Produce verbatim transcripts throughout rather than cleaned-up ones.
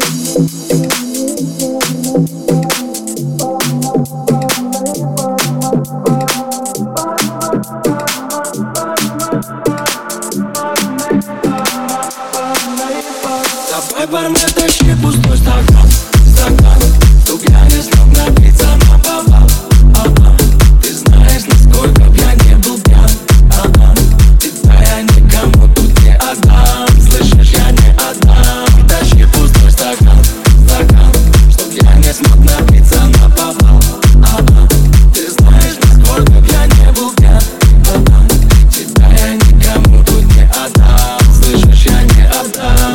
Давай, бармен, тащи пустой стакан, стакан, чтоб я не смог напиться наповал. Ага, ты знаешь, насколько б я не был пьян. Ага, тебя я никому тут не отдам. Слышишь, я не отдам. Тащи пустой стакан, стакан, чтоб я не смог напиться наповал. Ага, ты знаешь, насколько б я не был пьян. Ага, тебя я никому тут не отдам. Слышишь, я не отдам.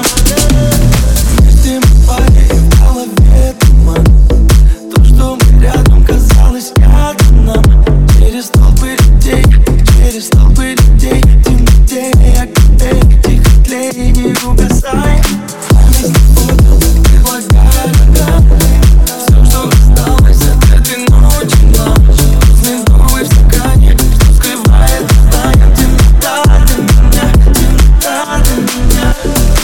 Через толпы людей, через толпы людей, темнее, огней, тихо тлей, не угасай. Память не буду, предлагаю нам все, что осталось от этой ночи нам. Разлинковый в стакане, что скрывает знание. Темнота для меня, темнота для меня.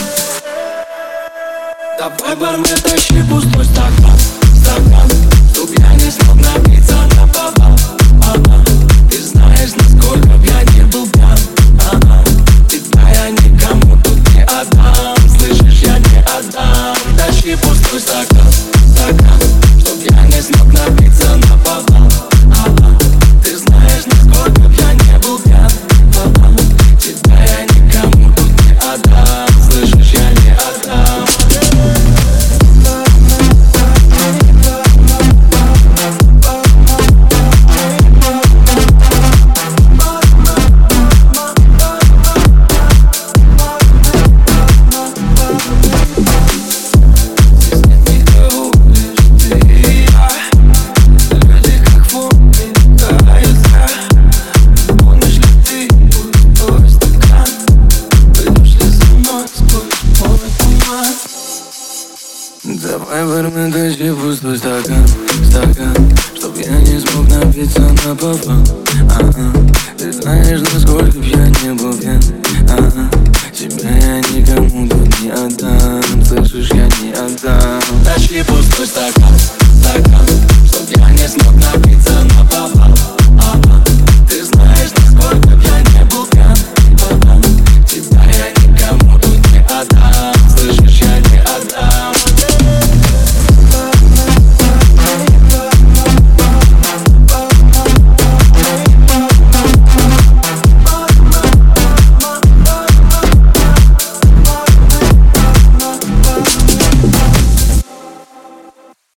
Давай, бармен, тащи пустой стакан, стакан, чтоб я не смог напиться наповал. Ага, ты знаешь, насколько б я не был пьян. Ага, тебя я никому тут не отдам. Слышишь, я не отдам. Тащи пустой стакан, стакан, чтоб я не смог напиться наповал. Ага, ты знаешь, насколько б я не был пьян. Ага, тебя я никому тут не отдам. Слышишь, я не отдам. Давай, бармен, тащи пустой стакан, стакан, чтоб я не смог напиться наповал. Ага, ты знаешь, насколько б я не был пьян. Ага, тебя я никому тут не отдам. Слышишь, я не отдам. Тащи пустой стакан.